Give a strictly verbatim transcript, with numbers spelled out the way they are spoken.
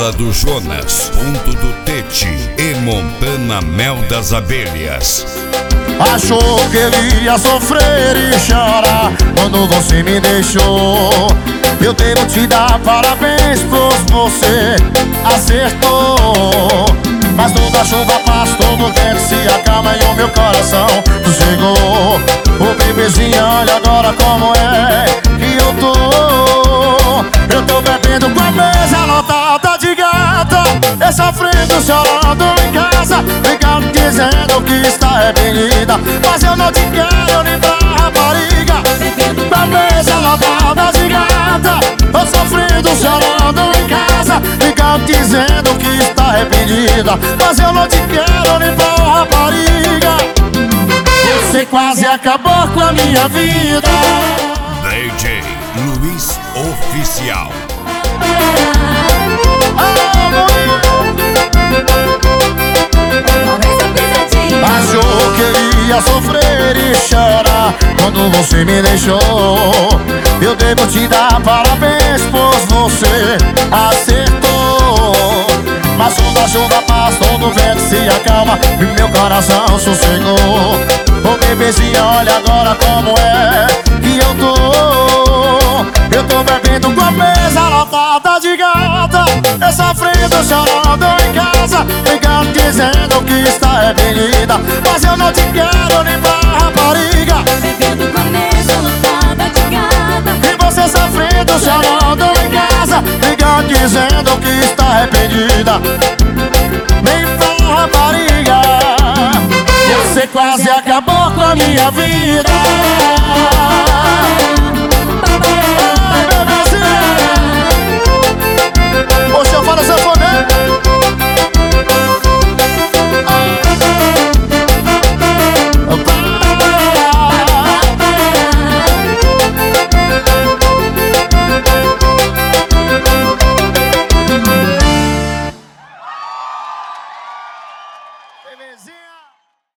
Terra do Jonas, Ponto do Tete e Montana Mel das Abelhas. Achou que ele ia sofrer e chorar quando você me deixou. Eu devo te dar parabéns, pois você acertou. Mas toda a chuva passa, todo vento se acalma e o meu coração sossegou. Ô bebezinha, olha agora como é que eu tô. Eu tô bebendo com a mesa lotada de gata e sofrendo, chorando em casa, ficando dizendo que está arrependida. Mas eu não te quero nem pra rapariga. Com a mesa lotada de gata, tô sofrendo, chorando em casa, ficando dizendo que está arrependida. Mas eu não te quero nem pra rapariga. Você quase acabou com a minha vida. D J Luiz Oficial. Achou que eu ia sofrer e chorar quando você me deixou. Eu devo te dar parabéns, pois você acertou. Mas quando a chuva passa, todo vento se acalma e meu coração sossegou. Ô bebezinha, olha agora como é que eu tô. Eu tô bebendo com a mesa lotada de gata e sofrendo, chorando em casa, ficando dizendo que está arrependida. Mas eu não te quero nem pra rapariga. Bebendo com a mesa lotada de gata E você sofrendo, chorando em casa, ficando dizendo que está arrependida. Nem pra rapariga. Você quase acabou com a minha vida.